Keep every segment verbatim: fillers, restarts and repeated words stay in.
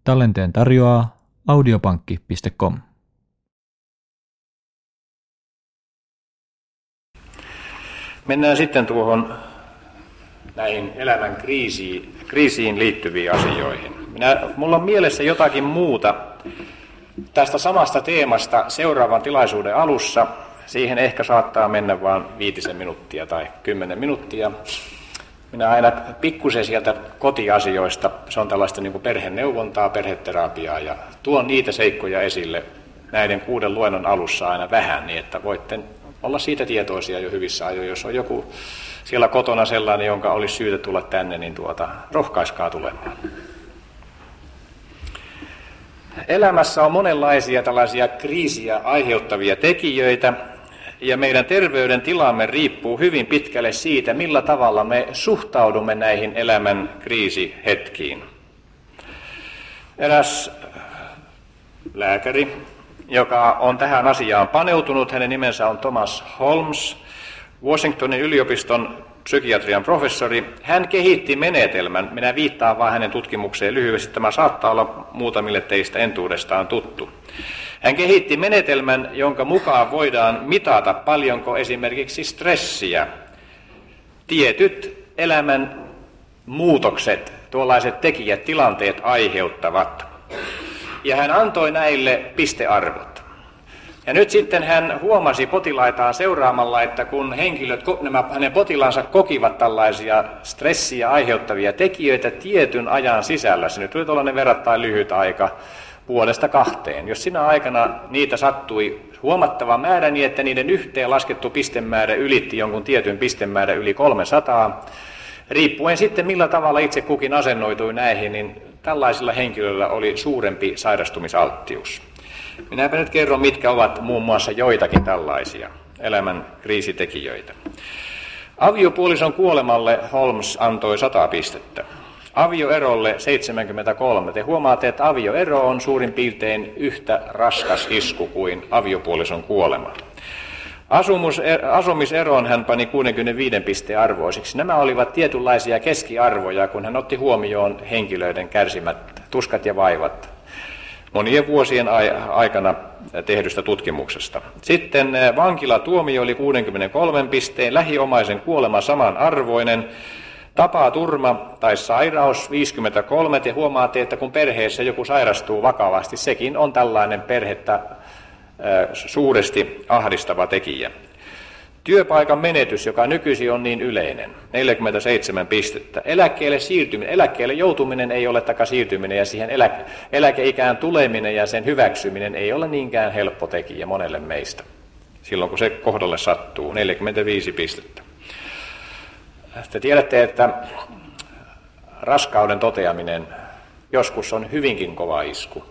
Tallenteen tarjoaa audiopankki piste com. Mennään sitten tuohon näihin elämän kriisiin, kriisiin liittyviin asioihin. Minä, mulla on mielessä jotakin muuta tästä samasta teemasta seuraavan tilaisuuden alussa. Siihen ehkä saattaa mennä vain viitisen minuuttia tai kymmenen minuuttia. Minä aina pikkusen sieltä kotiasioista, se on tällaista niin kuin perheneuvontaa, perheterapiaa, ja tuon niitä seikkoja esille näiden kuuden luennon alussa aina vähän, niin että voitte olla siitä tietoisia jo hyvissä ajoin. Jos on joku siellä kotona sellainen, jonka olisi syytä tulla tänne, niin tuota, rohkaiskaa tulemaan. Elämässä on monenlaisia tällaisia kriisiä aiheuttavia tekijöitä, ja meidän terveydentilamme riippuu hyvin pitkälle siitä, millä tavalla me suhtaudumme näihin elämän kriisihetkiin. Eräs lääkäri, joka on tähän asiaan paneutunut, hänen nimensä on Thomas Holmes, Washingtonin yliopiston psykiatrian professori. Hän kehitti menetelmän, minä viittaan vain hänen tutkimukseen lyhyesti, tämä saattaa olla muutamille teistä entuudestaan tuttu. Hän kehitti menetelmän, jonka mukaan voidaan mitata, paljonko esimerkiksi stressiä tietyt elämän muutokset, tuollaiset tekijät, tilanteet aiheuttavat. Ja hän antoi näille pistearvot. Ja nyt sitten hän huomasi potilaitaan seuraamalla, että kun henkilöt, nämä hänen potilaansa kokivat tällaisia stressiä aiheuttavia tekijöitä tietyn ajan sisällä, se nyt oli tuollainen verrattain lyhyt aika, vuodesta kahteen. Jos sinä aikana niitä sattui huomattava määrä niin, että niiden yhteen laskettu pistemäärä ylitti jonkun tietyn pistemäärä yli kolmesataa, riippuen sitten millä tavalla itse kukin asennoitui näihin, niin tällaisilla henkilöillä oli suurempi sairastumisalttius. Minäpä nyt kerron, mitkä ovat muun muassa joitakin tällaisia elämän kriisitekijöitä. Aviopuolison kuolemalle Holmes antoi sata pistettä. Avioerolle seitsemänkymmentäkolme. Te huomaatte, että avioero on suurin piirtein yhtä raskas isku kuin aviopuolison kuolema. Asumiseroon hän pani kuusikymmentäviisi pisteen arvoisiksi. Nämä olivat tietynlaisia keskiarvoja, kun hän otti huomioon henkilöiden kärsimät tuskat ja vaivat monien vuosien aikana tehdystä tutkimuksesta. Sitten vankilatuomio oli kuusikymmentäkolme pisteen, lähiomaisen kuolema samanarvoinen, tapaturma tai sairaus viisikymmentäkolme. Te huomaatte, että kun perheessä joku sairastuu vakavasti, sekin on tällainen perhettä suuresti ahdistava tekijä. Työpaikan menetys, joka nykyisin on niin yleinen, neljäkymmentäseitsemän pistettä. Eläkkeelle siirtyminen, eläkkeelle joutuminen ei ole taka siirtyminen, ja siihen elä, eläkeikään tuleminen ja sen hyväksyminen ei ole niinkään helppo tekijä monelle meistä. Silloin kun se kohdalle sattuu, neljäkymmentäviisi pistettä. Te tiedätte, että raskauden toteaminen joskus on hyvinkin kova isku.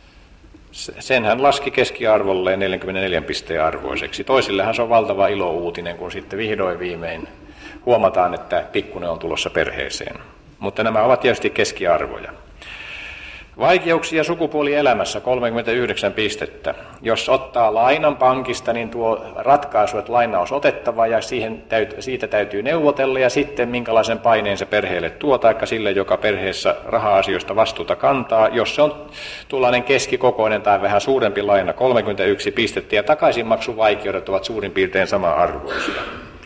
Sen hän laski keskiarvolleen neljäkymmentäneljä pisteen arvoiseksi. Toisillehan se on valtava ilouutinen, kun sitten vihdoin viimein huomataan, että pikkunen on tulossa perheeseen. Mutta nämä ovat tietysti keskiarvoja. Vaikeuksia sukupuolielämässä kolmekymmentäyhdeksän pistettä. Jos ottaa lainan pankista, niin tuo ratkaisu, että laina on otettava ja siihen täyt, siitä täytyy neuvotella, ja sitten minkälaisen paineen se perheelle tuo, taikka sille, joka perheessä raha-asioista vastuuta kantaa. Jos se on tuollainen keskikokoinen tai vähän suurempi laina, kolmekymmentäyksi pistettä, ja takaisinmaksuvaikeudet ovat suurin piirtein sama-arvoisia.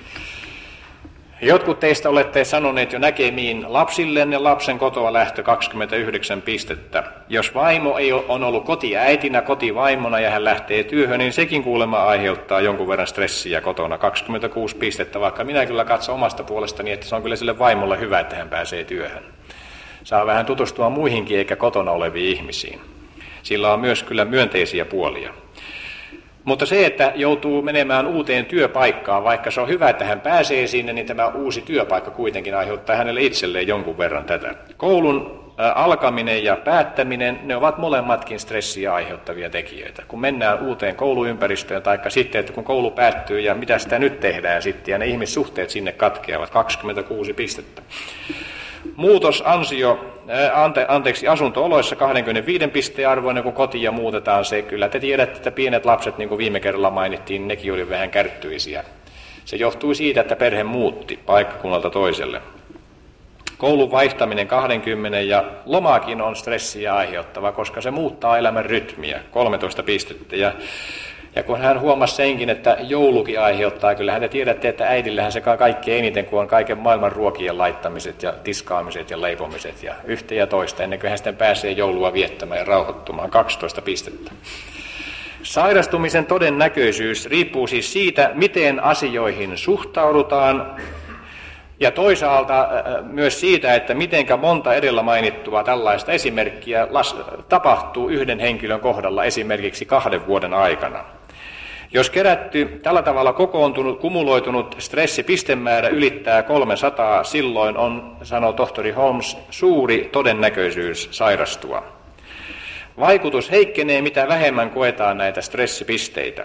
Jotkut teistä olette sanoneet jo näkemiin lapsillenne lapsen kotoa lähtö kaksikymmentäyhdeksän pistettä. Jos vaimo ei on ollut kotiäitinä, kotivaimona ja hän lähtee työhön, niin sekin kuulemma aiheuttaa jonkun verran stressiä kotona. kaksikymmentäkuusi pistettä, vaikka minä kyllä katson omasta puolestani, että se on kyllä sille vaimolle hyvä, että hän pääsee työhön. Saa vähän tutustua muihinkin eikä kotona oleviin ihmisiin. Sillä on myös kyllä myönteisiä puolia. Mutta se, että joutuu menemään uuteen työpaikkaan, vaikka se on hyvä, että hän pääsee sinne, niin tämä uusi työpaikka kuitenkin aiheuttaa hänelle itselleen jonkun verran tätä. Koulun alkaminen ja päättäminen, ne ovat molemmatkin stressiä aiheuttavia tekijöitä. Kun mennään uuteen kouluympäristöön, tai sitten, että kun koulu päättyy ja mitä sitä nyt tehdään sitten, ja ne ihmissuhteet sinne katkeavat, kaksikymmentäkuusi pistettä. Muutos ansio, ante, anteeksi, asunto-oloissa kaksikymmentäviisi pisteen arvoinen, kun kotia muutetaan se. Kyllä te tiedätte, että pienet lapset, niin kuin viime kerralla mainittiin, nekin oli vähän kärttyisiä. Se johtui siitä, että perhe muutti paikkakunnalta toiselle. Koulun vaihtaminen kaksikymmentä ja lomakin on stressiä aiheuttava, koska se muuttaa elämän rytmiä, kolmetoista pistettä. Ja, ja kun hän huomasi senkin, että joulukin aiheuttaa, kyllähän te tiedätte, että äidillähän se kaikkein eniten, kun on kaiken maailman ruokien laittamiset ja tiskaamiset ja leipomiset ja yhtä ja toista, ennen kuin hän sitten pääsee joulua viettämään ja rauhoittumaan, kaksitoista pistettä. Sairastumisen todennäköisyys riippuu siis siitä, miten asioihin suhtaudutaan, ja toisaalta myös siitä, että mitenkä monta edellä mainittua tällaista esimerkkiä tapahtuu yhden henkilön kohdalla esimerkiksi kahden vuoden aikana. Jos kerätty, tällä tavalla kokoontunut, kumuloitunut stressipistemäärä ylittää kolmesataa, silloin on, sanoo tohtori Holmes, suuri todennäköisyys sairastua. Vaikutus heikkenee, mitä vähemmän koetaan näitä stressipisteitä.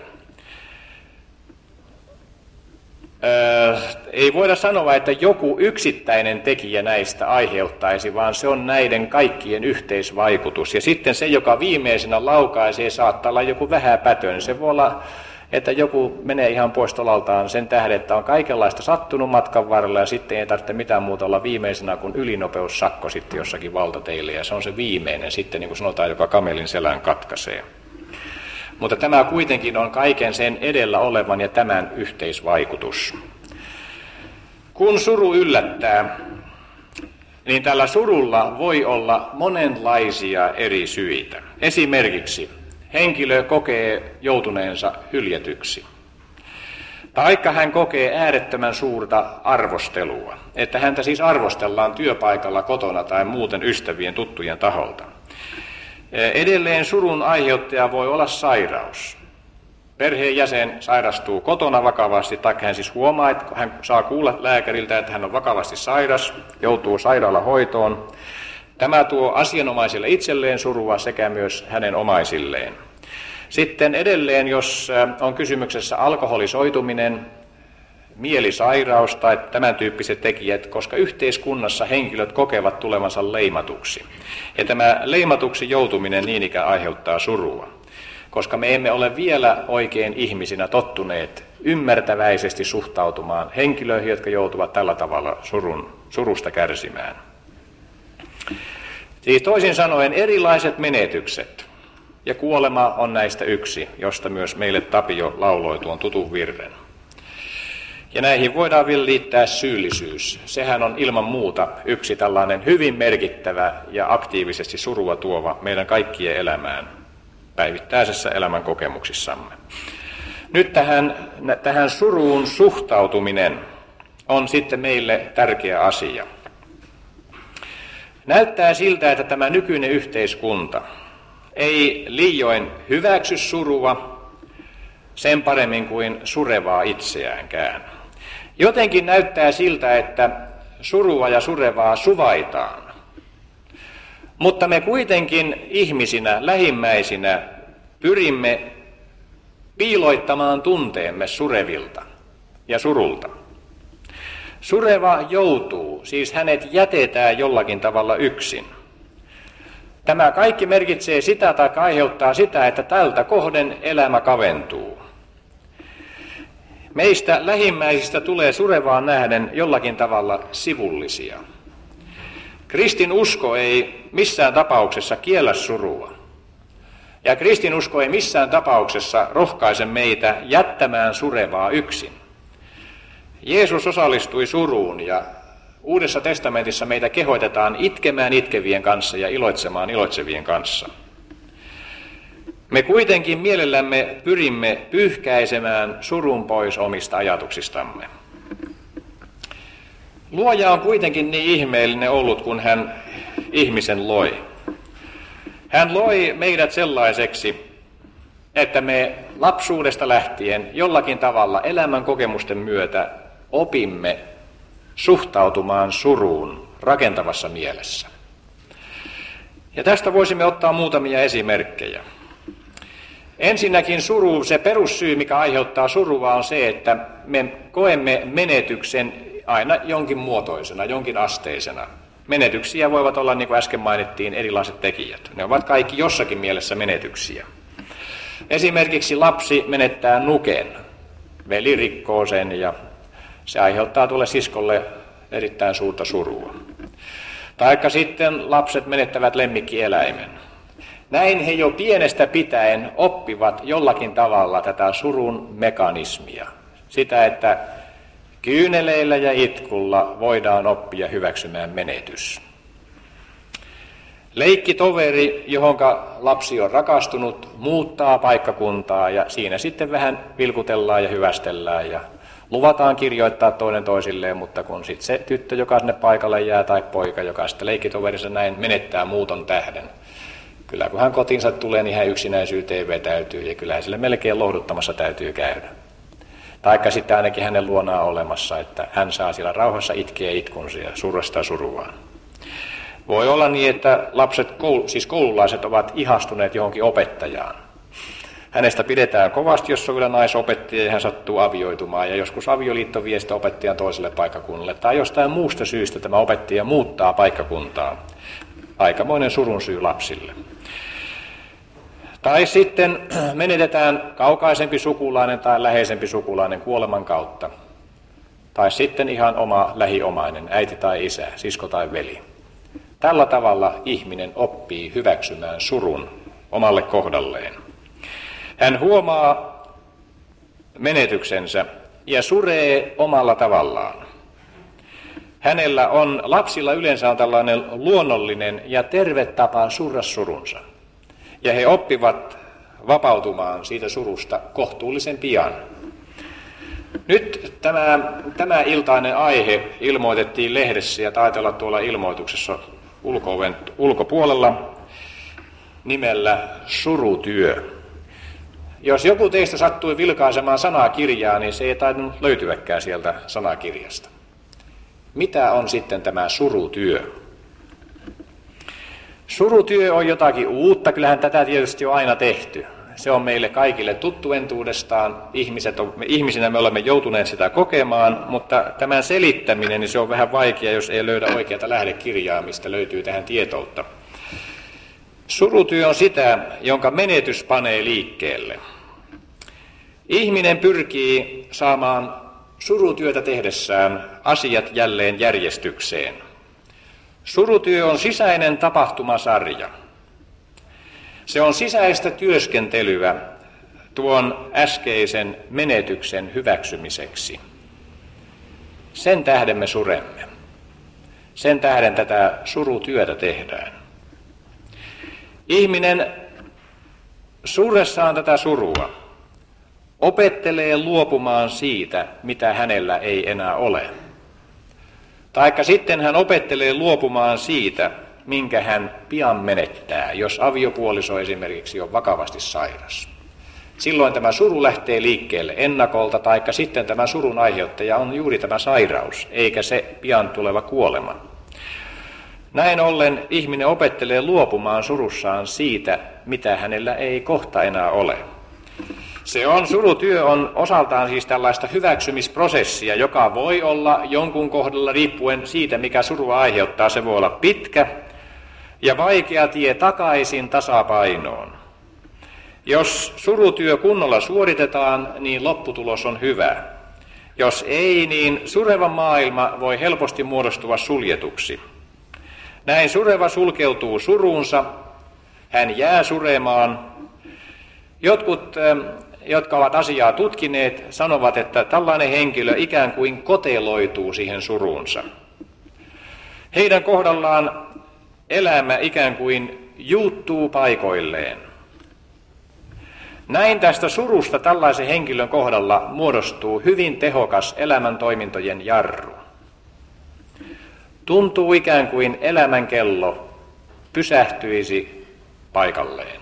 Öö, ei voida sanoa, että joku yksittäinen tekijä näistä aiheuttaisi, vaan se on näiden kaikkien yhteisvaikutus. Ja sitten se, joka viimeisenä laukaisee, saattaa olla joku vähäpätön. Se voi olla, että joku menee ihan pois tolaltaan sen tähden, että on kaikenlaista sattunut matkan varrella ja sitten ei tarvitse mitään muuta olla viimeisenä kuin ylinopeussakko sitten jossakin valtateille. Ja se on se viimeinen sitten, niin kuin sanotaan, joka kamelin selän katkaisee. Mutta tämä kuitenkin on kaiken sen edellä olevan ja tämän yhteisvaikutus. Kun suru yllättää, niin tällä surulla voi olla monenlaisia eri syitä. Esimerkiksi henkilö kokee joutuneensa hyljetyksi. Taikka hän kokee äärettömän suurta arvostelua, että häntä siis arvostellaan työpaikalla, kotona tai muuten ystävien, tuttujen taholta. Edelleen surun aiheuttaja voi olla sairaus. Perheenjäsen sairastuu kotona vakavasti, tai hän siis huomaa, että hän saa kuulla lääkäriltä, että hän on vakavasti sairas, joutuu sairaalahoitoon. Tämä tuo asianomaisille itselleen surua sekä myös hänen omaisilleen. Sitten edelleen, jos on kysymyksessä alkoholisoituminen, mielisairaus tai tämän tyyppiset tekijät, koska yhteiskunnassa henkilöt kokevat tulevansa leimatuksi. Ja tämä leimatuksi joutuminen niin ikään aiheuttaa surua, koska me emme ole vielä oikein ihmisinä tottuneet ymmärtäväisesti suhtautumaan henkilöihin, jotka joutuvat tällä tavalla surun, surusta kärsimään. Siis toisin sanoen erilaiset menetykset, ja kuolema on näistä yksi, josta myös meille Tapio lauloi tuon tutun virren. Ja näihin voidaan vielä liittää syyllisyys. Sehän on ilman muuta yksi tällainen hyvin merkittävä ja aktiivisesti surua tuova meidän kaikkien elämään, päivittäisessä elämän kokemuksissamme. Nyt tähän, tähän suruun suhtautuminen on sitten meille tärkeä asia. Näyttää siltä, että tämä nykyinen yhteiskunta ei liioin hyväksy surua sen paremmin kuin surevaa itseäänkään. Jotenkin näyttää siltä, että surua ja surevaa suvaitaan. Mutta me kuitenkin ihmisinä, lähimmäisinä pyrimme piiloittamaan tunteemme surevilta ja surulta. Sureva joutuu, siis hänet jätetään jollakin tavalla yksin. Tämä kaikki merkitsee sitä tai aiheuttaa sitä, että tältä kohden elämä kaventuu. Meistä lähimmäisistä tulee surevaan nähden jollakin tavalla sivullisia. Kristin usko ei missään tapauksessa kiellä surua. Ja kristin usko ei missään tapauksessa rohkaise meitä jättämään surevaa yksin. Jeesus osallistui suruun ja Uudessa testamentissa meitä kehoitetaan itkemään itkevien kanssa ja iloitsemaan iloitsevien kanssa. Me kuitenkin mielellämme pyrimme pyyhkäisemään surun pois omista ajatuksistamme. Luoja on kuitenkin niin ihmeellinen ollut, kun hän ihmisen loi. Hän loi meidät sellaiseksi, että me lapsuudesta lähtien jollakin tavalla elämän kokemusten myötä opimme suhtautumaan suruun rakentavassa mielessä. Ja tästä voisimme ottaa muutamia esimerkkejä. Ensinnäkin suru, se perussyy, mikä aiheuttaa surua, on se, että me koemme menetyksen aina jonkin muotoisena, jonkin asteisena. Menetyksiä voivat olla, niin kuin äsken mainittiin, erilaiset tekijät. Ne ovat kaikki jossakin mielessä menetyksiä. Esimerkiksi lapsi menettää nuken. Veli rikkoo sen ja se aiheuttaa tuolle siskolle erittäin suurta surua. Taikka sitten lapset menettävät lemmikkieläimen. Näin he jo pienestä pitäen oppivat jollakin tavalla tätä surun mekanismia. Sitä, että kyyneleillä ja itkulla voidaan oppia hyväksymään menetys. Leikkitoveri, johonka lapsi on rakastunut, muuttaa paikkakuntaa ja siinä sitten vähän vilkutellaan ja hyvästellään ja luvataan kirjoittaa toinen toisilleen, mutta kun sitten se tyttö, joka sinne paikalle jää, tai poika, joka sitten leikkitoverinsa näin menettää muuton tähden, kyllä kun hän kotiinsa tulee, niin hän yksinäisyyteen vetäytyy ja kyllä sille melkein lohduttamassa täytyy käydä. Taikka sitten ainakin hänen luonaan olemassa, että hän saa siellä rauhassa itkeä itkunsa ja surrastaa suruaan. Voi olla niin, että lapset, siis koululaiset ovat ihastuneet johonkin opettajaan. Hänestä pidetään kovasti, jos on vielä naisopettaja ja hän sattuu avioitumaan. Ja joskus avioliitto vie sitä opettajan toiselle paikkakunnalle. Tai jostain muusta syystä tämä opettaja muuttaa paikkakuntaa. Aikamoinen surun syy lapsille. Tai sitten menetetään kaukaisempi sukulainen tai läheisempi sukulainen kuoleman kautta. Tai sitten ihan oma lähiomainen, äiti tai isä, sisko tai veli. Tällä tavalla ihminen oppii hyväksymään surun omalle kohdalleen. Hän huomaa menetyksensä ja suree omalla tavallaan. Hänellä on, lapsilla yleensä on tällainen luonnollinen ja terve tapa surra surunsa. Ja he oppivat vapautumaan siitä surusta kohtuullisen pian. Nyt tämä, tämä iltainen aihe ilmoitettiin lehdessä ja taitaa olla tuolla ilmoituksessa ulko-oven ulkopuolella nimellä surutyö. Jos joku teistä sattui vilkaisemaan sanakirjaa, niin se ei tainnut löytyäkään sieltä sanakirjasta. Mitä on sitten tämä surutyö? Surutyö on jotakin uutta, kyllähän tätä tietysti on aina tehty. Se on meille kaikille tuttu entuudestaan. Ihmiset on, me ihmisinä me olemme joutuneet sitä kokemaan, mutta tämän selittäminen niin se on vähän vaikea, jos ei löydä oikeata lähdekirjaa, mistä löytyy tähän tietoutta. Surutyö on sitä, jonka menetys panee liikkeelle. Ihminen pyrkii saamaan surutyötä tehdessään asiat jälleen järjestykseen. Surutyö on sisäinen tapahtumasarja. Se on sisäistä työskentelyä tuon äskeisen menetyksen hyväksymiseksi. Sen tähden me suremme. Sen tähden tätä surutyötä tehdään. Ihminen surressaan tätä surua opettelee luopumaan siitä, mitä hänellä ei enää ole. Taikka sitten hän opettelee luopumaan siitä, minkä hän pian menettää, jos aviopuoliso esimerkiksi on vakavasti sairas. Silloin tämä suru lähtee liikkeelle ennakolta, taikka sitten tämä surun aiheuttaja on juuri tämä sairaus, eikä se pian tuleva kuolema. Näin ollen ihminen opettelee luopumaan surussaan siitä, mitä hänellä ei kohta enää ole. Se on, surutyö on osaltaan siis tällaista hyväksymisprosessia, joka voi olla jonkun kohdalla riippuen siitä, mikä surua aiheuttaa. Se voi olla pitkä ja vaikea tie takaisin tasapainoon. Jos surutyö kunnolla suoritetaan, niin lopputulos on hyvä. Jos ei, niin sureva maailma voi helposti muodostua suljetuksi. Näin sureva sulkeutuu suruunsa, hän jää suremaan. Jotkut, jotka ovat asiaa tutkineet, sanovat, että tällainen henkilö ikään kuin koteloituu siihen suruunsa. Heidän kohdallaan elämä ikään kuin juuttuu paikoilleen. Näin tästä surusta tällaisen henkilön kohdalla muodostuu hyvin tehokas elämän toimintojen jarru. Tuntuu ikään kuin elämän kello pysähtyisi paikalleen.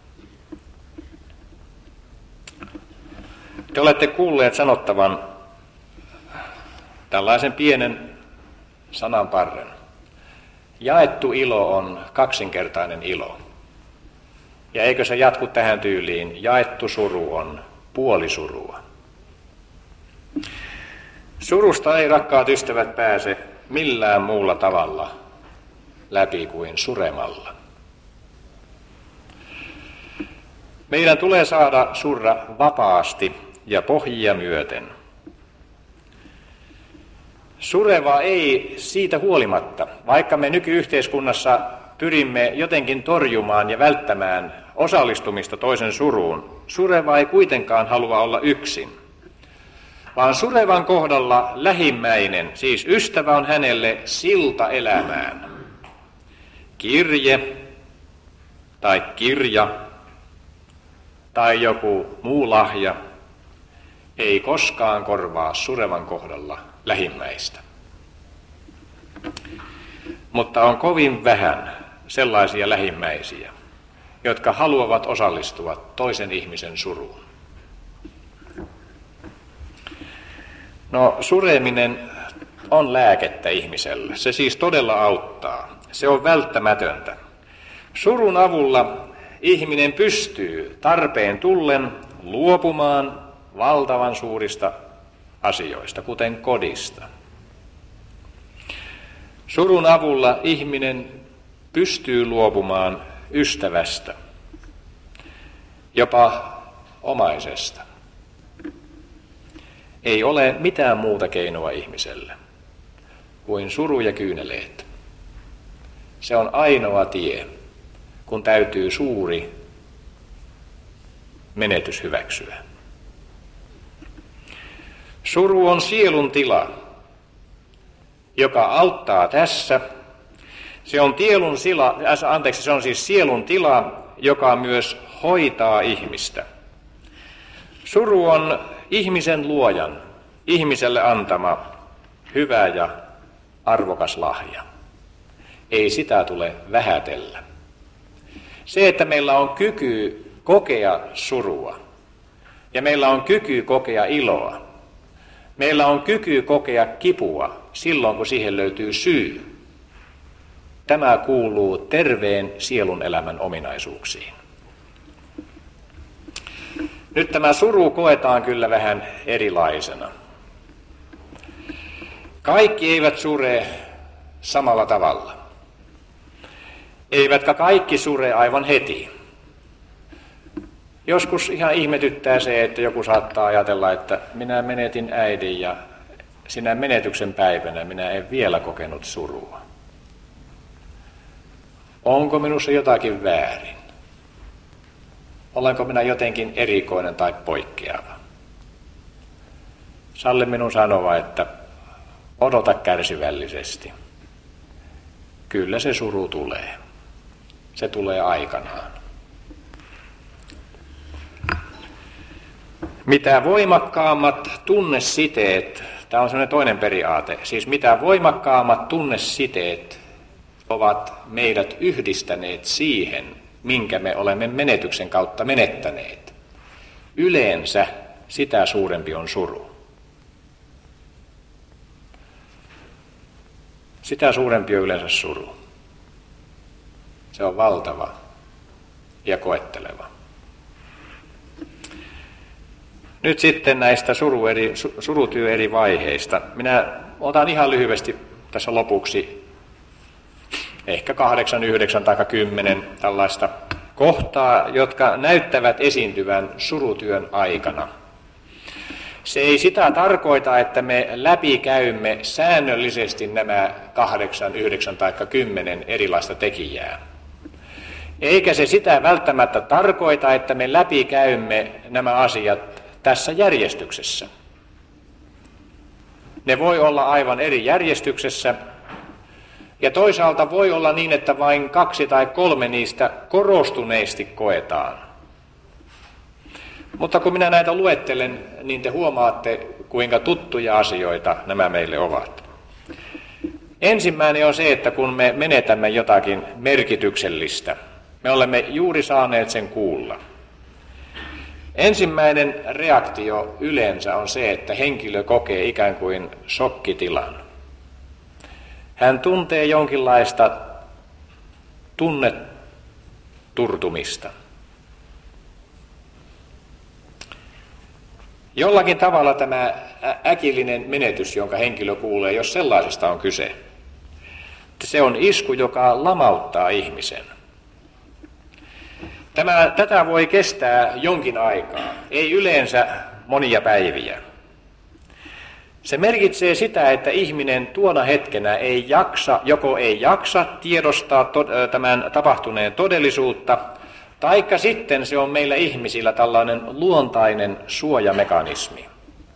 Te olette kuulleet sanottavan tällaisen pienen sananparren. Jaettu ilo on kaksinkertainen ilo. Ja eikö se jatku tähän tyyliin? Jaettu suru on puolisurua. Surusta ei, rakkaat ystävät, pääse millään muulla tavalla läpi kuin suremalla. Meidän tulee saada surra vapaasti ja pohjia myöten. Sureva ei siitä huolimatta, vaikka me nykyyhteiskunnassa pyrimme jotenkin torjumaan ja välttämään osallistumista toisen suruun, sureva ei kuitenkaan halua olla yksin. Vaan surevan kohdalla lähimmäinen, siis ystävä, on hänelle silta elämään. Kirje tai kirja tai joku muu lahja ei koskaan korvaa surevan kohdalla lähimmäistä. Mutta on kovin vähän sellaisia lähimmäisiä, jotka haluavat osallistua toisen ihmisen suruun. No, sureminen on lääkettä ihmiselle. Se siis todella auttaa. Se on välttämätöntä. Surun avulla ihminen pystyy tarpeen tullen luopumaan valtavan suurista asioista, kuten kodista. Surun avulla ihminen pystyy luopumaan ystävästä, jopa omaisesta. Ei ole mitään muuta keinoa ihmiselle kuin suru ja kyyneleet. Se on ainoa tie, kun täytyy suuri menetys hyväksyä. Suru on sielun tila, joka auttaa tässä. Se on, tielun sila, äh, anteeksi, se on siis sielun tila, joka myös hoitaa ihmistä. Suru on ihmisen luojan, ihmiselle antama hyvä ja arvokas lahja. Ei sitä tule vähätellä. Se, että meillä on kyky kokea surua ja meillä on kyky kokea iloa, meillä on kyky kokea kipua silloin, kun siihen löytyy syy. Tämä kuuluu terveen sielun elämän ominaisuuksiin. Nyt tämä suru koetaan kyllä vähän erilaisena. Kaikki eivät sure samalla tavalla. Eivätkä kaikki sure aivan heti. Joskus ihan ihmetyttää se, että joku saattaa ajatella, että minä menetin äidin ja sinä menetyksen päivänä minä en vielä kokenut surua. Onko minussa jotakin väärin? Olenko minä jotenkin erikoinen tai poikkeava? Salli minun sanoa, että odota kärsivällisesti. Kyllä se suru tulee. Se tulee aikanaan. Mitä voimakkaammat tunnesiteet, tämä on sellainen toinen periaate, siis mitä voimakkaammat tunnesiteet ovat meidät yhdistäneet siihen, minkä me olemme menetyksen kautta menettäneet. Yleensä sitä suurempi on suru. Sitä suurempi on yleensä suru. Se on valtava ja koetteleva. Nyt sitten näistä suru eri, surutyö eri vaiheista. Minä otan ihan lyhyesti tässä lopuksi ehkä kahdeksan, yhdeksän tai kymmenen tällaista kohtaa, jotka näyttävät esiintyvän surutyön aikana. Se ei sitä tarkoita, että me läpikäymme säännöllisesti nämä kahdeksan, yhdeksän tai kymmenen erilaista tekijää. Eikä se sitä välttämättä tarkoita, että me läpikäymme nämä asiat tässä järjestyksessä. Ne voi olla aivan eri järjestyksessä, ja toisaalta voi olla niin, että vain kaksi tai kolme niistä korostuneesti koetaan. Mutta kun minä näitä luettelen, niin te huomaatte, kuinka tuttuja asioita nämä meille ovat. Ensimmäinen on se, että kun me menetämme jotakin merkityksellistä, me olemme juuri saaneet sen kuulla. Ensimmäinen reaktio yleensä on se, että henkilö kokee ikään kuin shokkitilan. Hän tuntee jonkinlaista tunneturtumista. Jollakin tavalla tämä äkillinen menetys, jonka henkilö kuulee, jos sellaisesta on kyse, se on isku, joka lamauttaa ihmisen. Tämä, tätä voi kestää jonkin aikaa, ei yleensä monia päiviä. Se merkitsee sitä, että ihminen tuona hetkenä ei jaksa, joko ei jaksa tiedostaa tämän tapahtuneen todellisuutta, taikka sitten se on meillä ihmisillä tällainen luontainen suojamekanismi.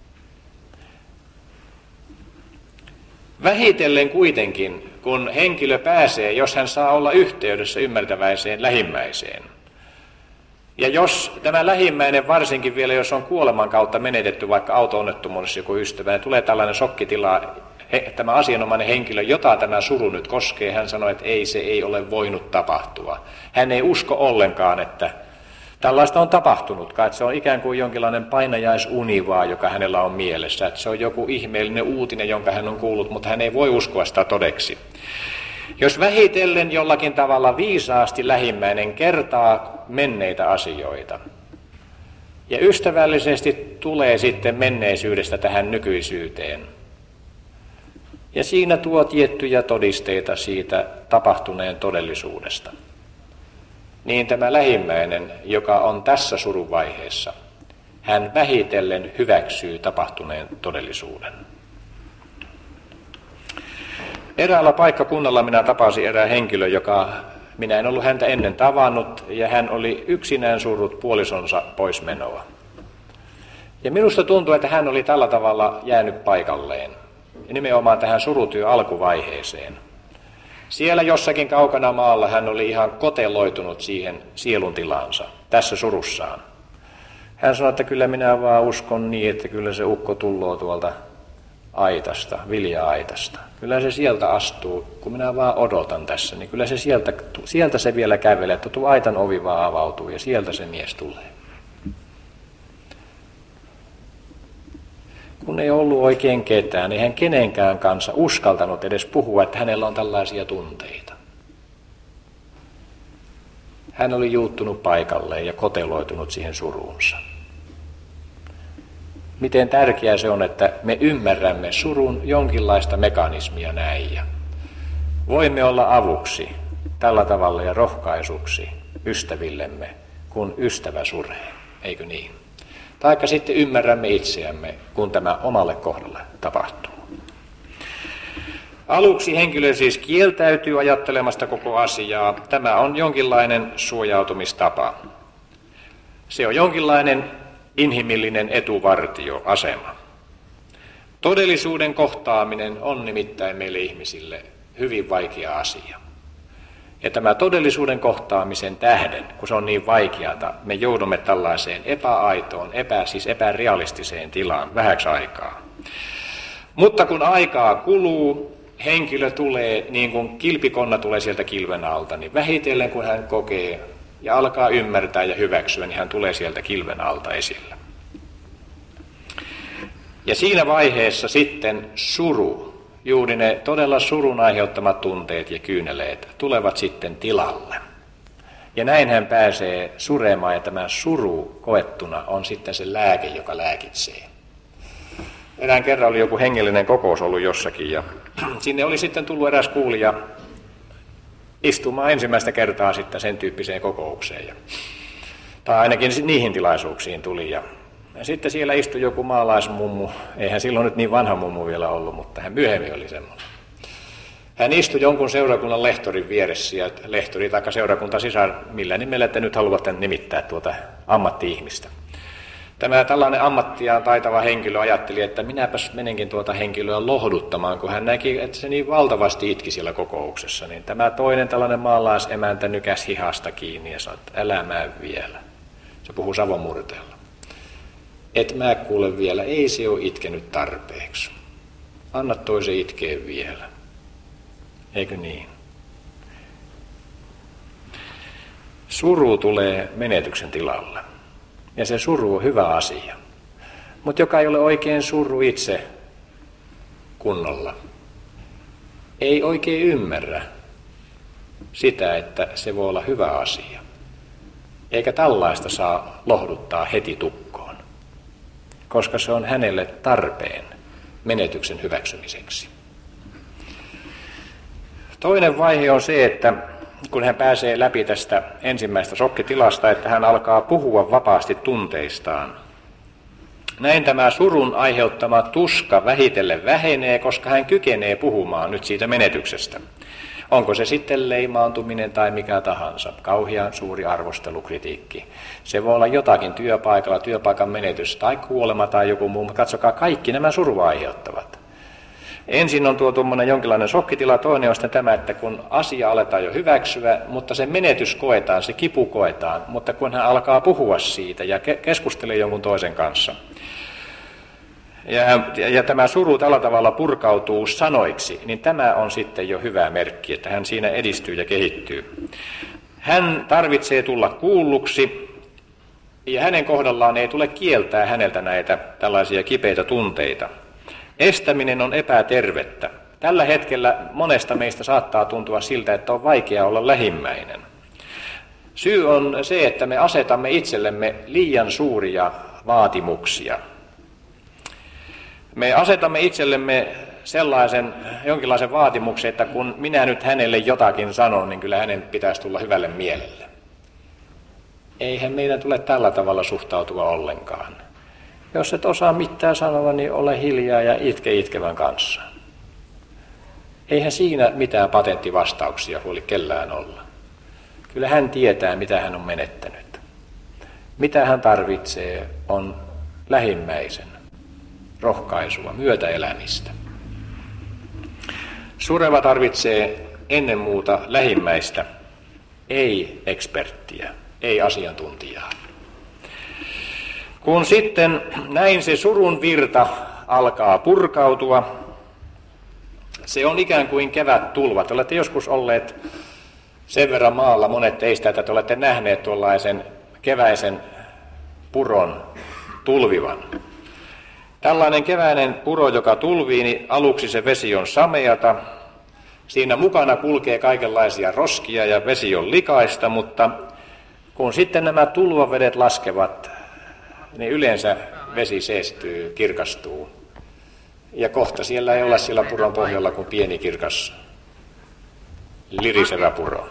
Vähitellen kuitenkin, kun henkilö pääsee, jos hän saa olla yhteydessä ymmärtäväiseen lähimmäiseen, ja jos tämä lähimmäinen, varsinkin vielä jos on kuoleman kautta menetetty vaikka auto-onnettomuudessa joku ystävä, niin tulee tällainen shokkitila, he, tämä asianomainen henkilö, jota tämä suru nyt koskee, hän sanoo, että ei, se ei ole voinut tapahtua. Hän ei usko ollenkaan, että tällaista on tapahtunutkaan, että se on ikään kuin jonkinlainen painajaisuni vaan, joka hänellä on mielessä, että se on joku ihmeellinen uutinen, jonka hän on kuullut, mutta hän ei voi uskoa sitä todeksi. Jos vähitellen jollakin tavalla viisaasti lähimmäinen kertaa menneitä asioita ja ystävällisesti tulee sitten menneisyydestä tähän nykyisyyteen ja siinä tuo tiettyjä todisteita siitä tapahtuneen todellisuudesta, niin tämä lähimmäinen, joka on tässä suruvaiheessa, hän vähitellen hyväksyy tapahtuneen todellisuuden. Eräällä paikkakunnalla minä tapasin erään henkilö, joka, minä en ollut häntä ennen tavannut, ja hän oli yksinään surrut puolisonsa poismenoa. Ja minusta tuntui, että hän oli tällä tavalla jäänyt paikalleen, ja nimenomaan tähän surutyö alkuvaiheeseen. Siellä jossakin kaukana maalla hän oli ihan koteloitunut siihen sielun tilaansa, tässä surussaan. Hän sanoi, että kyllä minä vaan uskon niin, että kyllä se ukko tulloo tuolta aitasta, vilja-aitasta. Kyllä se sieltä astuu, kun minä vaan odotan tässä, niin kyllä se sieltä, sieltä se vielä kävelee, että tuo aitan ovi vaan avautuu ja sieltä se mies tulee. Kun ei ollut oikein ketään, ei hän kenenkään kanssa uskaltanut edes puhua, että hänellä on tällaisia tunteita. Hän oli juuttunut paikalleen ja koteloitunut siihen suruunsa. Miten tärkeää se on, että me ymmärrämme surun jonkinlaista mekanismia näin ja voimme olla avuksi tällä tavalla ja rohkaisuksi ystävillemme, kun ystävä suree, eikö niin? Taikka sitten ymmärrämme itseämme, kun tämä omalle kohdalle tapahtuu. Aluksi henkilö siis kieltäytyy ajattelemasta koko asiaa. Tämä on jonkinlainen suojautumistapa. Se on jonkinlainen inhimillinen etuvartioasema. Todellisuuden kohtaaminen on nimittäin meille ihmisille hyvin vaikea asia. Ja tämä todellisuuden kohtaamisen tähden, kun se on niin vaikeata, me joudumme tällaiseen epäaitoon, epä, siis epärealistiseen tilaan vähäksi aikaa. Mutta kun aikaa kuluu, henkilö tulee, niin kuin kilpikonna tulee sieltä kilven alta, niin vähitellen kun hän kokee ja alkaa ymmärtää ja hyväksyä, niin hän tulee sieltä kilven alta esille. Ja siinä vaiheessa sitten suru, juuri ne todella surun aiheuttamat tunteet ja kyyneleet tulevat sitten tilalle. Ja näin hän pääsee suremaan, ja tämä suru koettuna on sitten se lääke, joka lääkitsee. Erään kerran oli joku hengellinen kokous ollut jossakin, ja sinne oli sitten tullut eräs kuulija istumaan ensimmäistä kertaa sitten sen tyyppiseen kokoukseen. Ja, tai ainakin niihin tilaisuuksiin tuli. Ja, ja sitten siellä istui joku maalaismummu, eihän silloin nyt niin vanha mummu vielä ollut, mutta hän myöhemmin oli semmoinen. Hän istui jonkun seurakunnan lehtorin vieressä, ja lehtori tai seurakunta sisar, millä nimellä te nyt haluatte nimittää tuota ammatti-ihmistä. Tämä tällainen ammattiaan taitava henkilö ajatteli, että minäpäs menenkin tuota henkilöä lohduttamaan, kun hän näki, että se niin valtavasti itki siellä kokouksessa. Niin tämä toinen tällainen maalaisemäntä nykäsi hihasta kiinni ja sanoi, että älä mä vielä. Se puhuu savomurteella. Et mä kuule vielä, ei se ole itkenyt tarpeeksi. Anna toisen itkee vielä. Eikö niin? Suru tulee menetyksen tilalle. Ja se suru on hyvä asia. Mutta joka ei ole oikein suru itse kunnolla, ei oikein ymmärrä sitä, että se voi olla hyvä asia. Eikä tällaista saa lohduttaa heti tukkoon, koska se on hänelle tarpeen menetyksen hyväksymiseksi. Toinen vaihe on se, että kun hän pääsee läpi tästä ensimmäistä shokkitilasta, että hän alkaa puhua vapaasti tunteistaan. Näin tämä surun aiheuttama tuska vähitellen vähenee, koska hän kykenee puhumaan nyt siitä menetyksestä. Onko se sitten leimaantuminen tai mikä tahansa, kauhean suuri arvostelukritiikki. Se voi olla jotakin työpaikalla, työpaikan menetys tai kuolema tai joku muu, mutta katsokaa, kaikki nämä surua aiheuttavat. Ensin on tuo tuommoinen jonkinlainen shokkitila, toinen on sitten tämä, että kun asia aletaan jo hyväksyä, mutta se menetys koetaan, se kipu koetaan, mutta kun hän alkaa puhua siitä ja ke- keskustelee jonkun toisen kanssa, ja, ja tämä suru tällä tavalla purkautuu sanoiksi, niin tämä on sitten jo hyvä merkki, että hän siinä edistyy ja kehittyy. Hän tarvitsee tulla kuulluksi, ja hänen kohdallaan ei tule kieltää häneltä näitä tällaisia kipeitä tunteita. Estäminen on epätervettä. Tällä hetkellä monesta meistä saattaa tuntua siltä, että on vaikea olla lähimmäinen. Syy on se, että me asetamme itsellemme liian suuria vaatimuksia. Me asetamme itsellemme sellaisen jonkinlaisen vaatimuksen, että kun minä nyt hänelle jotakin sanon, niin kyllä hänen pitäisi tulla hyvälle mielelle. Eihän meidän tule tällä tavalla suhtautua ollenkaan. Jos et osaa mitään sanoa, niin ole hiljaa ja itke itkevän kanssa. Eihän siinä mitään patenttivastauksia huoli kellään olla. Kyllä hän tietää, mitä hän on menettänyt. Mitä hän tarvitsee, on lähimmäisen rohkaisua, myötäelämistä. Sureva tarvitsee ennen muuta lähimmäistä, ei eksperttiä, ei asiantuntijaa. Kun sitten näin se surun virta alkaa purkautua, se on ikään kuin kevättulva. Te olette joskus olleet sen verran maalla, monet teistä, että te olette nähneet tuollaisen keväisen puron tulvivan. Tällainen keväinen puro, joka tulvii, niin aluksi se vesi on sameata. Siinä mukana kulkee kaikenlaisia roskia ja vesi on likaista, mutta kun sitten nämä tulvavedet laskevat, niin yleensä vesi seestyy, kirkastuu. Ja kohta siellä ei ole sillä puron pohjalla kuin pieni kirkas lirisevä puro.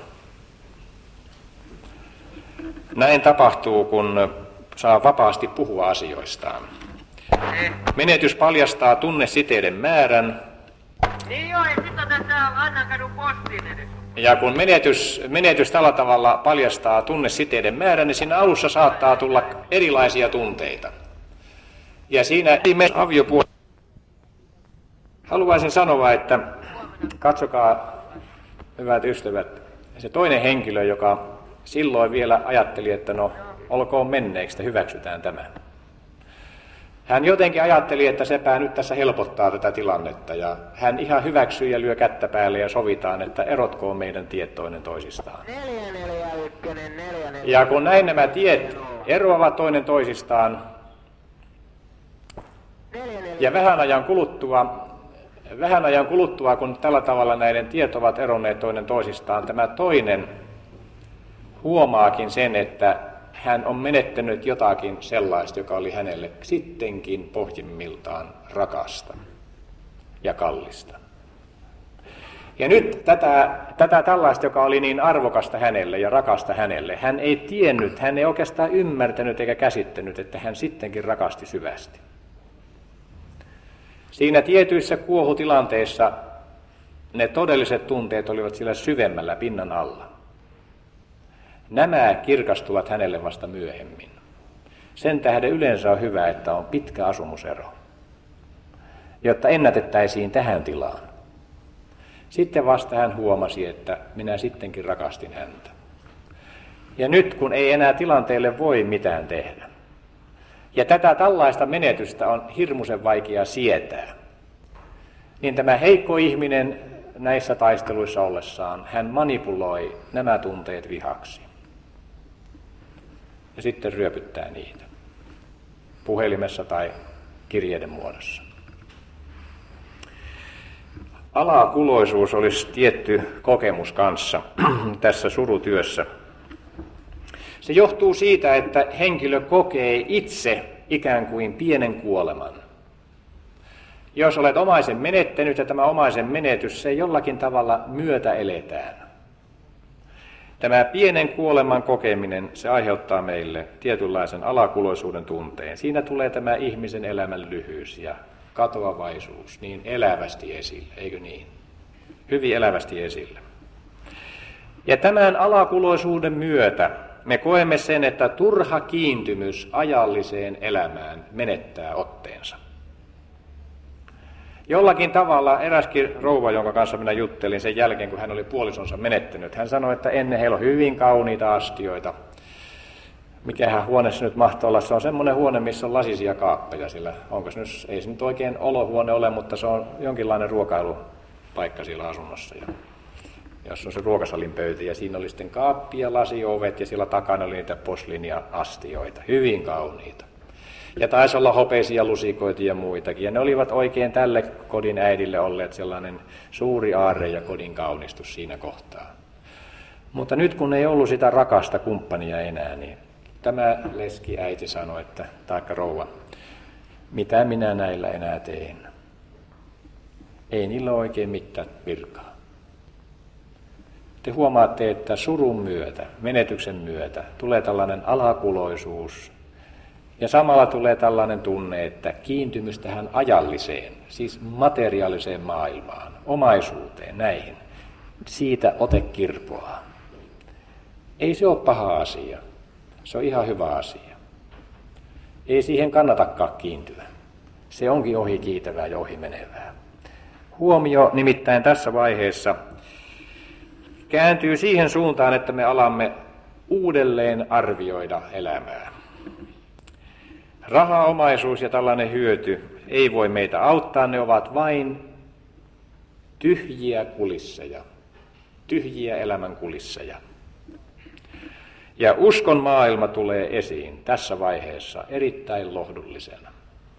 Näin tapahtuu, kun saa vapaasti puhua asioistaan. Menetys paljastaa tunnesiteiden määrän. Niin joo, ja sitten tässä Annankadun postiin edes. Ja kun menetys, menetys tällä tavalla paljastaa tunnesiteiden määrän, niin siinä alussa saattaa tulla erilaisia tunteita. Ja siinä aviopuolella haluaisin sanoa, että katsokaa, hyvät ystävät, se toinen henkilö, joka silloin vielä ajatteli, että no olkoon menneeksi, että hyväksytään tämä. Hän jotenkin ajatteli, että sepä nyt tässä helpottaa tätä tilannetta, ja hän ihan hyväksyy ja lyö kättä päälle ja sovitaan, että erotkoon meidän tiet toinen toisistaan. Neljä, neljä, ykkönen, neljä, neljä. Ja kun näin nämä tiet eroavat toinen toisistaan, ja vähän ajan kuluttua, vähän ajan kuluttua, kun tällä tavalla näiden tiet ovat eronneet toinen toisistaan, tämä toinen huomaakin sen, että hän on menettänyt jotakin sellaista, joka oli hänelle sittenkin pohjimmiltaan rakasta ja kallista. Ja nyt tätä, tätä tällaista, joka oli niin arvokasta hänelle ja rakasta hänelle, hän ei tiennyt, hän ei oikeastaan ymmärtänyt eikä käsittänyt, että hän sittenkin rakasti syvästi. Siinä tietyissä kuohutilanteissa ne todelliset tunteet olivat siellä syvemmällä pinnan alla. Nämä kirkastuvat hänelle vasta myöhemmin. Sen tähden yleensä on hyvä, että on pitkä asumusero, jotta ennätettäisiin tähän tilaan. Sitten vasta hän huomasi, että minä sittenkin rakastin häntä. Ja nyt kun ei enää tilanteelle voi mitään tehdä. Ja tätä tällaista menetystä on hirmuisen vaikea sietää. Niin tämä heikko ihminen näissä taisteluissa ollessaan, hän manipuloi nämä tunteet vihaksi. Ja sitten ryöpyttää niitä puhelimessa tai kirjeiden muodossa. Alakuloisuus olisi tietty kokemus kanssa tässä surutyössä. Se johtuu siitä, että henkilö kokee itse ikään kuin pienen kuoleman. Jos olet omaisen menettänyt ja tämä omaisen menetys, se jollakin tavalla myötä eletään. Tämä pienen kuoleman kokeminen, se aiheuttaa meille tietynlaisen alakuloisuuden tunteen. Siinä tulee tämä ihmisen elämän lyhyys ja katoavaisuus niin elävästi esille, eikö niin? Hyvin elävästi esille. Ja tämän alakuloisuuden myötä me koemme sen, että turha kiintymys ajalliseen elämään menettää otteensa. Jollakin tavalla eräskin rouva, jonka kanssa minä juttelin sen jälkeen, kun hän oli puolisonsa menettänyt, hän sanoi, että ennen heillä on hyvin kauniita astioita. Mikähän huone se nyt mahtoi olla? Se on semmoinen huone, missä on lasisia kaappeja, sillä onko se nyt, ei se nyt oikein olohuone ole, mutta se on jonkinlainen ruokailupaikka siellä asunnossa. Ja jos on se ruokasalin pöytä, ja siinä oli sitten kaappi ja lasiovet, ja siellä takana oli niitä posliiniastioita, hyvin kauniita. Ja taisi olla hopeisia lusikoita ja muitakin, ja ne olivat oikein tälle kodin äidille olleet sellainen suuri aarre ja kodin kaunistus siinä kohtaa. Mutta nyt kun ei ollut sitä rakasta kumppania enää, niin tämä leski äiti sanoi, että taikka rouva, mitä minä näillä enää teen? Ei niillä ole oikein mitään virkaa. Te huomaatte, että surun myötä, menetyksen myötä tulee tällainen alakuloisuus ja samalla tulee tällainen tunne, että kiintymys tähän ajalliseen, siis materiaaliseen maailmaan, omaisuuteen, näihin, siitä ote kirpoaa. Ei se ole paha asia, se on ihan hyvä asia. Ei siihen kannatakaan kiintyä, se onkin ohi kiitävää ja ohi menevää. Huomio nimittäin tässä vaiheessa kääntyy siihen suuntaan, että me alamme uudelleen arvioida elämää. Raha, omaisuus ja tällainen hyöty ei voi meitä auttaa, ne ovat vain tyhjiä kulisseja, tyhjiä elämän kulisseja. Ja uskon maailma tulee esiin tässä vaiheessa erittäin lohdullisena.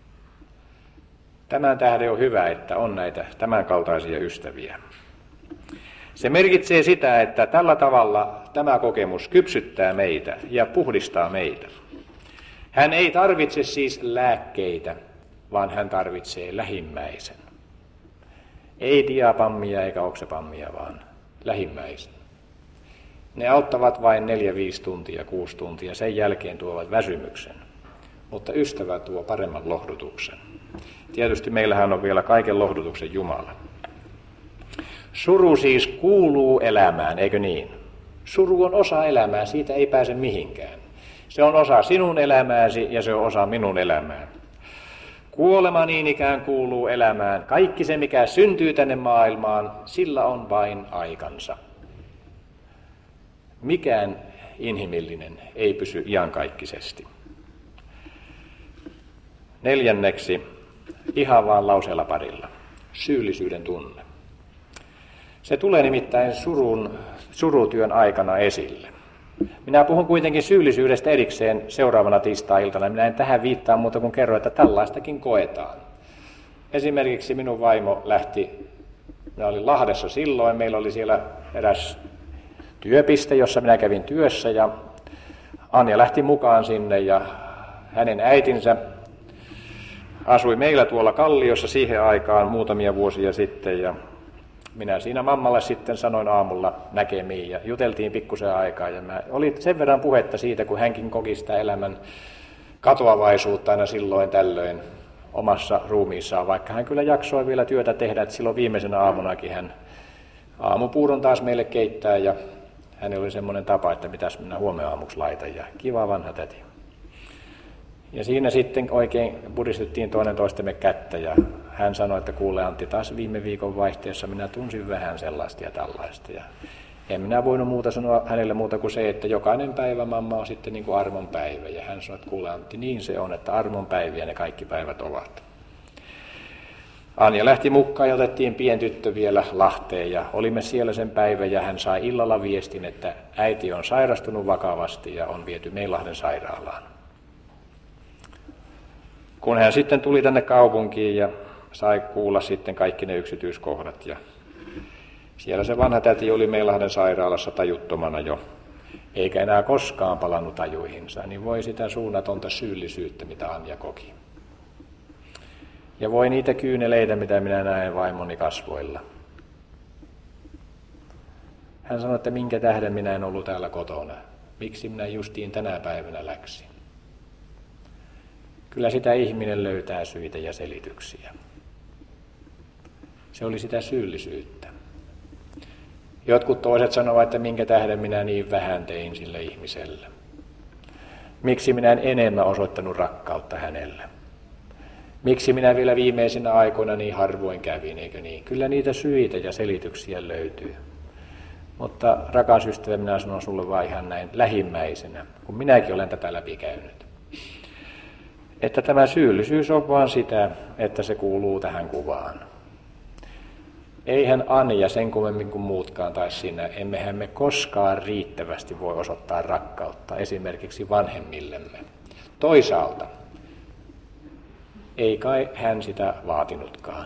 Tämän tähden on hyvä, että on näitä tämänkaltaisia ystäviä. Se merkitsee sitä, että tällä tavalla tämä kokemus kypsyttää meitä ja puhdistaa meitä. Hän ei tarvitse siis lääkkeitä, vaan hän tarvitsee lähimmäisen. Ei diapammia eikä oksepammia, vaan lähimmäisen. Ne auttavat vain neljä, viisi tuntia, kuusi tuntia, sen jälkeen tuovat väsymyksen. Mutta ystävä tuo paremman lohdutuksen. Tietysti meillähän on vielä kaiken lohdutuksen Jumala. Suru siis kuuluu elämään, eikö niin? Suru on osa elämää, siitä ei pääse mihinkään. Se on osa sinun elämääsi ja se on osa minun elämää. Kuolema niin ikään kuuluu elämään. Kaikki se, mikä syntyy tänne maailmaan, sillä on vain aikansa. Mikään inhimillinen ei pysy iankaikkisesti. Neljänneksi, ihan vaan lauseella parilla, syyllisyyden tunne. Se tulee nimittäin surun, surutyön aikana esille. Minä puhun kuitenkin syyllisyydestä erikseen seuraavana tiistai-iltana. Minä en tähän viittaa muuta kuin kerro, että tällaistakin koetaan. Esimerkiksi minun vaimo lähti, minä olin Lahdessa silloin, meillä oli siellä eräs työpiste, jossa minä kävin työssä ja Anja lähti mukaan sinne ja hänen äitinsä asui meillä tuolla Kalliossa siihen aikaan muutamia vuosia sitten ja minä siinä mammalle sitten sanoin aamulla näkemiin ja juteltiin pikkusen aikaa ja mä oli sen verran puhetta siitä, kun hänkin koki sitä elämän katoavaisuutta aina silloin tällöin omassa ruumiissaan, vaikka hän kyllä jaksoi vielä työtä tehdä, että silloin viimeisenä aamunakin hän aamupuuron taas meille keittää ja hänellä oli semmoinen tapa, että mitäs minä huomenna aamuksi laitan ja kiva vanha täti. Ja siinä sitten oikein puristettiin toinen toistemme kättä ja hän sanoi, että kuule Antti, taas viime viikon vaihteessa minä tunsin vähän sellaista ja tällaista. Ja en minä voinut muuta sanoa hänelle muuta kuin se, että jokainen päivä mamma on sitten niin kuin armon päivä. Ja hän sanoi, että kuule Antti, niin se on, että armon päiviä ne kaikki päivät ovat. Anja lähti mukaan ja otettiin pientyttö vielä Lahteen ja olimme siellä sen päivän ja hän sai illalla viestin, että äiti on sairastunut vakavasti ja on viety Meilahden sairaalaan. Kun hän sitten tuli tänne kaupunkiin ja sai kuulla sitten kaikki ne yksityiskohdat ja siellä se vanha täti oli Meilahden sairaalassa tajuttomana jo, eikä enää koskaan palannut tajuihinsa, niin voi sitä suunnatonta syyllisyyttä, mitä Anja koki. Ja voi niitä kyyneleitä, mitä minä näen vaimoni kasvoilla. Hän sanoi, että minkä tähden minä en ollut täällä kotona. Miksi minä justiin tänä päivänä läksin. Kyllä sitä ihminen löytää syitä ja selityksiä. Se oli sitä syyllisyyttä. Jotkut toiset sanovat, että minkä tähden minä niin vähän tein sille ihmiselle. Miksi minä en enemmän osoittanut rakkautta hänelle. Miksi minä vielä viimeisinä aikoina niin harvoin kävin, eikö niin? Kyllä niitä syitä ja selityksiä löytyy. Mutta rakas ystävä, minä sanon sulle vaan ihan näin lähimmäisenä, kun minäkin olen tätä läpikäynyt. Että tämä syyllisyys on vaan sitä, että se kuuluu tähän kuvaan. Eihän Anja sen kummemmin kuin muutkaan tai sinä, emmehän me koskaan riittävästi voi osoittaa rakkautta esimerkiksi vanhemmillemme. Toisaalta ei kai hän sitä vaatinutkaan.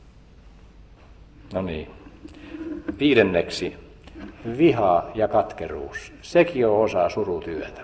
No niin. Viidenneksi, viha ja katkeruus. Sekin on osa surutyötä.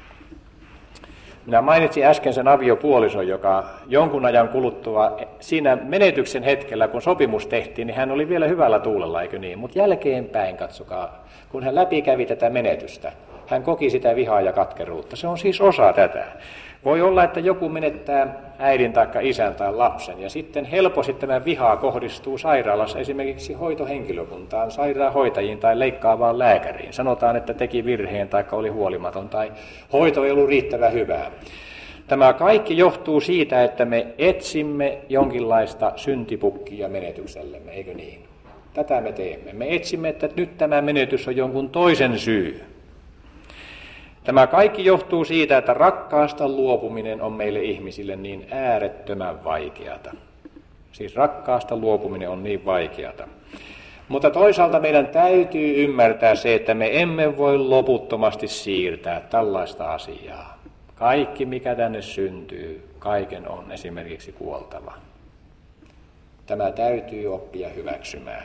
Minä mainitsin äsken sen aviopuolison, joka jonkun ajan kuluttua siinä menetyksen hetkellä, kun sopimus tehtiin, niin hän oli vielä hyvällä tuulella, eikö niin? Mutta jälkeenpäin, katsokaa, kun hän läpikävi tätä menetystä, hän koki sitä vihaa ja katkeruutta. Se on siis osa tätä. Voi olla, että joku menettää äidin tai isän tai lapsen, ja sitten helposti tämä viha kohdistuu sairaalassa esimerkiksi hoitohenkilökuntaan, sairaanhoitajiin tai leikkaavaan lääkäriin. Sanotaan, että teki virheen tai oli huolimaton tai hoito ei ollut riittävän hyvää. Tämä kaikki johtuu siitä, että me etsimme jonkinlaista syntipukkia menetyksellemme, eikö niin? Tätä me teemme. Me etsimme, että nyt tämä menetys on jonkun toisen syy. Tämä kaikki johtuu siitä, että rakkaasta luopuminen on meille ihmisille niin äärettömän vaikeata. Siis rakkaasta luopuminen on niin vaikeata. Mutta toisaalta meidän täytyy ymmärtää se, että me emme voi loputtomasti siirtää tällaista asiaa. Kaikki, mikä tänne syntyy, kaiken on esimerkiksi kuoltava. Tämä täytyy oppia hyväksymään.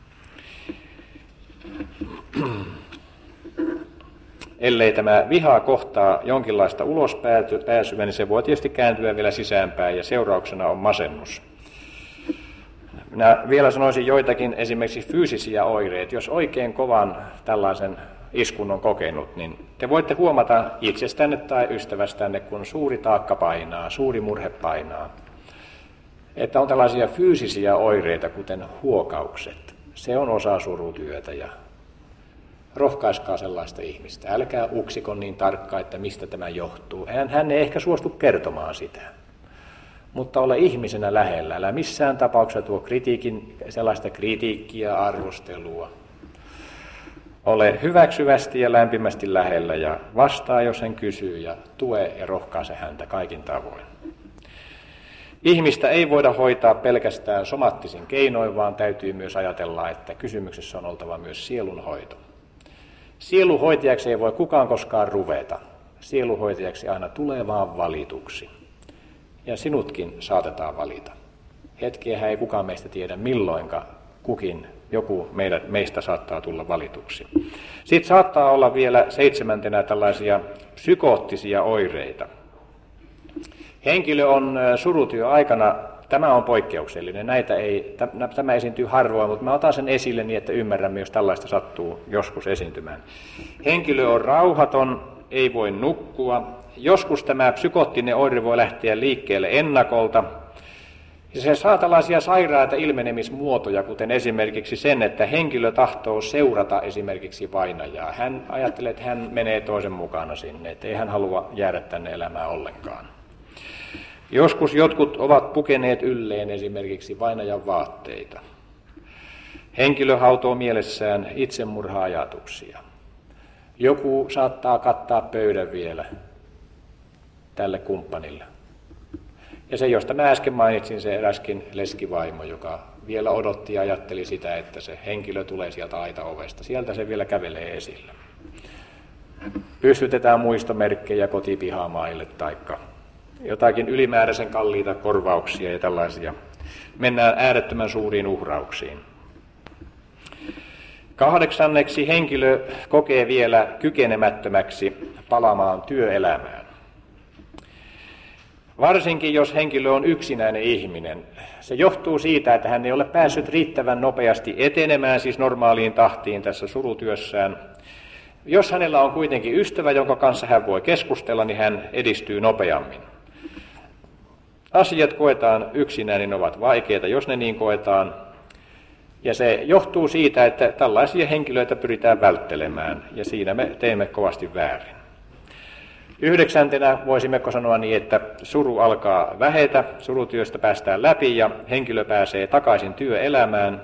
Ellei tämä viha kohtaa jonkinlaista ulospääsyä, niin se voi tietysti kääntyä vielä sisäänpäin ja seurauksena on masennus. Minä vielä sanoisin joitakin esimerkiksi fyysisiä oireita. Jos oikein kovan tällaisen iskun on kokenut, niin te voitte huomata itsestänne tai ystävästänne, kun suuri taakka painaa, suuri murhe painaa, että on tällaisia fyysisiä oireita, kuten huokaukset. Se on osa surutyötä ja rohkaiskaa sellaista ihmistä. Älkää uksiko niin tarkkaan, että mistä tämä johtuu. Hän, hän ei ehkä suostu kertomaan sitä. Mutta ole ihmisenä lähellä. Älä missään tapauksessa tuo kritiikin, sellaista kritiikkiä, arvostelua. Ole hyväksyvästi ja lämpimästi lähellä ja vastaa, jos hän kysyy ja tue ja rohkaise häntä kaikin tavoin. Ihmistä ei voida hoitaa pelkästään somaattisin keinoin, vaan täytyy myös ajatella, että kysymyksessä on oltava myös sielunhoito. Sieluhoitajaksi ei voi kukaan koskaan ruveta. Sieluhoitajaksi aina tulee vaan valituksi. Ja sinutkin saatetaan valita. Hetkeähän ei kukaan meistä tiedä, milloinka kukin, joku meidät, meistä saattaa tulla valituksi. Sitten saattaa olla vielä seitsemäntenä tällaisia psykoottisia oireita. Henkilö on surutyön aikana, tämä on poikkeuksellinen, näitä ei, tämä esiintyy harvoin, mutta mä otan sen esille niin, että ymmärrämme, jos tällaista sattuu joskus esiintymään. Henkilö on rauhaton, ei voi nukkua. Joskus tämä psykoottinen oire voi lähteä liikkeelle ennakolta. Ja se saa tällaisia sairaita ilmenemismuotoja, kuten esimerkiksi sen, että henkilö tahtoo seurata esimerkiksi vainajaa. Hän ajattelee, että hän menee toisen mukana sinne, että ei hän halua jäädä tänne elämään ollenkaan. Joskus jotkut ovat pukeneet ylleen esimerkiksi vainajan vaatteita. Henkilö hautoo mielessään itsemurha-ajatuksia. Joku saattaa kattaa pöydän vielä tälle kumppanille. Ja se, josta mä äsken mainitsin, se eräskin leskivaimo, joka vielä odotti ja ajatteli sitä, että se henkilö tulee sieltä aitaovesta. Sieltä se vielä kävelee esille. Pystytetään muistomerkkejä kotipihamaille taikka jotakin ylimääräisen kalliita korvauksia ja tällaisia. Mennään äärettömän suuriin uhrauksiin. Kahdeksanneksi henkilö kokee vielä kykenemättömäksi palaamaan työelämään. Varsinkin jos henkilö on yksinäinen ihminen. Se johtuu siitä, että hän ei ole päässyt riittävän nopeasti etenemään, siis normaaliin tahtiin tässä surutyössään. Jos hänellä on kuitenkin ystävä, jonka kanssa hän voi keskustella, niin hän edistyy nopeammin. Asiat koetaan yksinään, niin ovat vaikeita, jos ne niin koetaan. Ja se johtuu siitä, että tällaisia henkilöitä pyritään välttelemään, ja siinä me teemme kovasti väärin. Yhdeksäntenä voisimmeko sanoa niin, että suru alkaa vähetä, surutyöstä päästään läpi ja henkilö pääsee takaisin työelämään.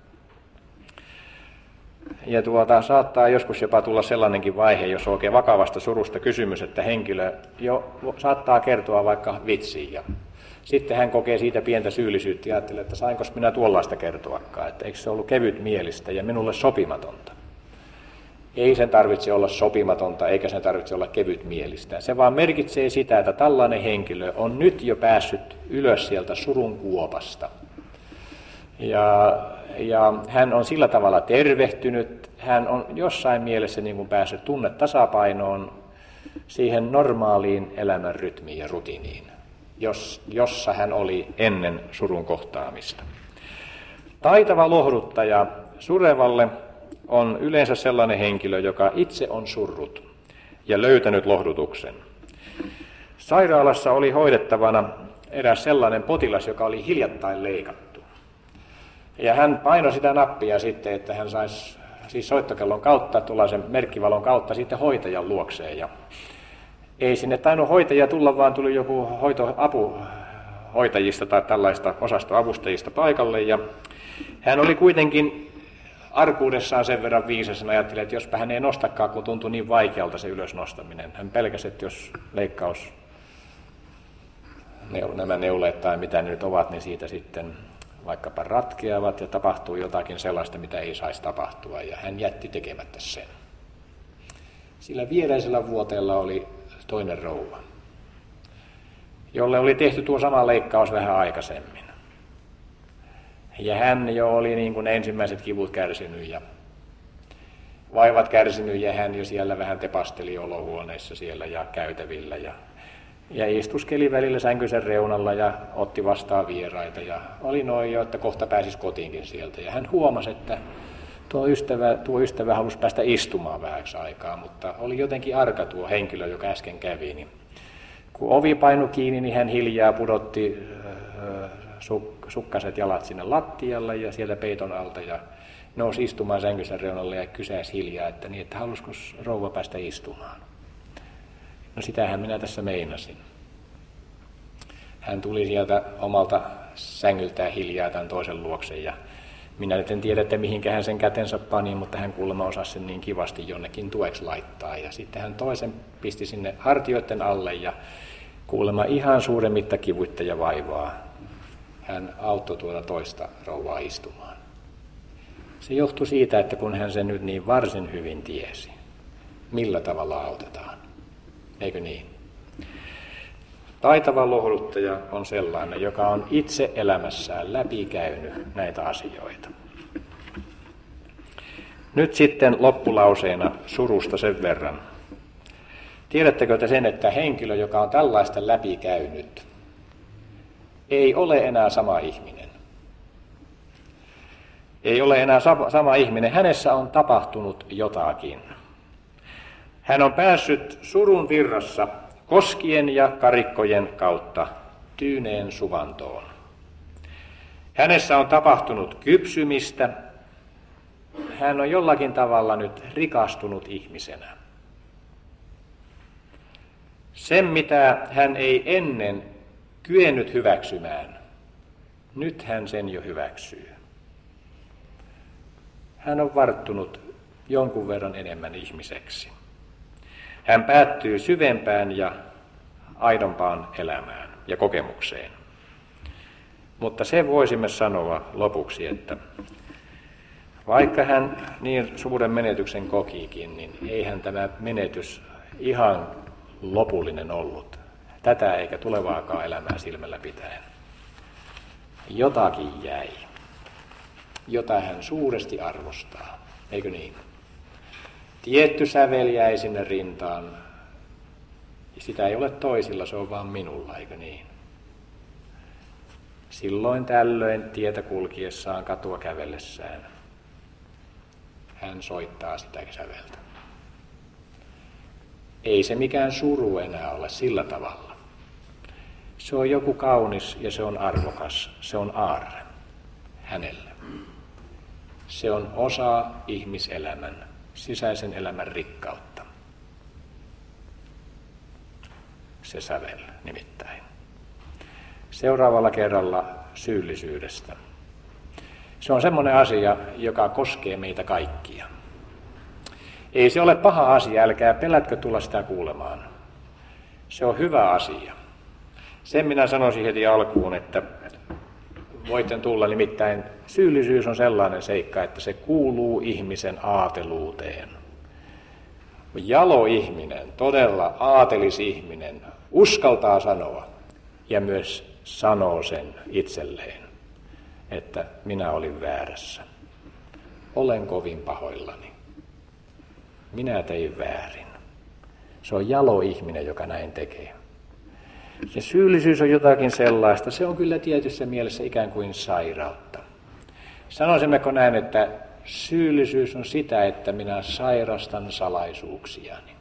Ja tuota, saattaa joskus jopa tulla sellainenkin vaihe, jos on oikein vakavasta surusta kysymys, että henkilö jo saattaa kertoa vaikka vitsiä. Sitten hän kokee siitä pientä syyllisyyttä ja ajattelee, että sainko minä tuollaista kertoakaan, että eikö se ollut kevytmielistä ja minulle sopimatonta. Ei sen tarvitse olla sopimatonta eikä sen tarvitse olla kevytmielistä. Se vaan merkitsee sitä, että tällainen henkilö on nyt jo päässyt ylös sieltä surun kuopasta. Ja, ja hän on sillä tavalla tervehtynyt, hän on jossain mielessä niin kuin päässyt tunnetasapainoon siihen normaaliin elämän rytmiin ja rutiniin, jos, jossa hän oli ennen surun kohtaamista. Taitava lohduttaja surevalle on yleensä sellainen henkilö, joka itse on surrut ja löytänyt lohdutuksen. Sairaalassa oli hoidettavana eräs sellainen potilas, joka oli hiljattain leikattu. Ja hän painoi sitä nappia sitten, että hän saisi siis soittokellon kautta, tuollaisen merkkivalon kautta sitten hoitajan luokseen. Ja ei sinne tainnut hoitajia tulla, vaan tuli joku hoitoapu hoitajista tai tällaista osastoavustajista paikalle. Ja hän oli kuitenkin arkuudessaan sen verran viisas, ajatteli, että jospa hän ei nostakaan, kun tuntui niin vaikealta se ylös nostaminen. Hän pelkäsi, että jos leikkaus, nämä neuleet tai mitä ne nyt ovat, niin siitä sitten vaikkapa ratkeavat ja tapahtuu jotakin sellaista, mitä ei saisi tapahtua. Ja hän jätti tekemättä sen. Sillä viereisellä vuoteella oli toinen rouva, jolle oli tehty tuo sama leikkaus vähän aikaisemmin. Ja hän jo oli niin kuin ensimmäiset kivut kärsinyt ja vaivat kärsinyt ja hän jo siellä vähän tepasteli olohuoneessa siellä ja käytävillä ja, ja istuskeli välillä sänkysen reunalla ja otti vastaan vieraita ja oli noin jo, että kohta pääsisi kotiinkin sieltä. Ja hän huomasi, että tuo ystävä, tuo ystävä halusi päästä istumaan vähäksi aikaa, mutta oli jotenkin arka tuo henkilö, joka äsken kävi. Niin kun ovi painui kiinni, niin hän hiljaa pudotti Suk, sukkaset jalat sinne lattialle ja sieltä peiton alta ja nousi istumaan sänkysen reunalle ja kysäisi hiljaa, että niin, että halusiko rouva päästä istumaan. No sitähän minä tässä meinasin. Hän tuli sieltä omalta sängyltään hiljaa tämän toisen luoksen ja minä nyt en tiedä, että mihinkä hän sen kätensä pani, mutta hän kuulemma osasi sen niin kivasti jonnekin tueksi laittaa ja sitten hän toisen pisti sinne hartioiden alle ja kuulemma ihan suuremmitta kivuitta ja vaivaa. Hän auttoi tuota toista rouvaa istumaan. Se johtui siitä, että kun hän sen nyt niin varsin hyvin tiesi, millä tavalla autetaan. Eikö niin? Taitava lohduttaja on sellainen, joka on itse elämässään läpikäynyt näitä asioita. Nyt sitten loppulauseena surusta sen verran. Tiedättekö te sen, että henkilö, joka on tällaista läpikäynyt, ei ole enää sama ihminen. Ei ole enää sama ihminen. Hänessä on tapahtunut jotakin. Hän on päässyt surun virrassa koskien ja karikkojen kautta tyyneen suvantoon. Hänessä on tapahtunut kypsymistä. Hän on jollakin tavalla nyt rikastunut ihmisenä. Sen, mitä hän ei ennen kyennyt hyväksymään, nyt hän sen jo hyväksyy. Hän on varttunut jonkun verran enemmän ihmiseksi. Hän päättyy syvempään ja aidompaan elämään ja kokemukseen. Mutta se voisimme sanoa lopuksi, että vaikka hän niin suuren menetyksen kokikin, niin eihän tämä menetys ihan lopullinen ollut. Tätä eikä tulevaakaan elämää silmällä pitäen. Jotakin jäi, jota hän suuresti arvostaa, eikö niin? Tietty sävel jäi sinne rintaan, Sitä ei ole toisilla, se on vaan minulla, eikö niin? Silloin tällöin tietä kulkiessaan, katua kävellessään, hän soittaa sitä säveltä. Ei se mikään suru enää ole sillä tavalla. Se on joku kaunis ja se on arvokas, se on aarre hänelle. Se on osa ihmiselämän, sisäisen elämän rikkautta. Se sävel nimittäin. Seuraavalla kerralla syyllisyydestä. Se on semmoinen asia, joka koskee meitä kaikkia. Ei se ole paha asia, älkää pelätkö tulla sitä kuulemaan. Se on hyvä asia. Sen minä sanoisin heti alkuun, että voitte tulla, nimittäin syyllisyys on sellainen seikka, että se kuuluu ihmisen aateluuteen. Jalo ihminen, todella aatelis ihminen, uskaltaa sanoa ja myös sanoo sen itselleen, että minä olin väärässä. Olen kovin pahoillani. Minä tein väärin. Se on jalo ihminen, joka näin tekee. Se syyllisyys on jotakin sellaista, se on kyllä tietyssä mielessä ikään kuin sairautta. Sanoisimmeko näin, että syyllisyys on sitä, että minä sairastan salaisuuksiani.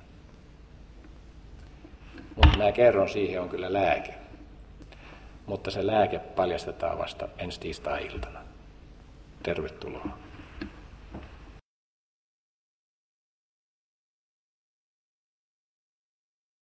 Mutta mä kerron, siihen on kyllä lääke. Mutta se lääke paljastetaan vasta ensi tiistai-iltana. Tervetuloa.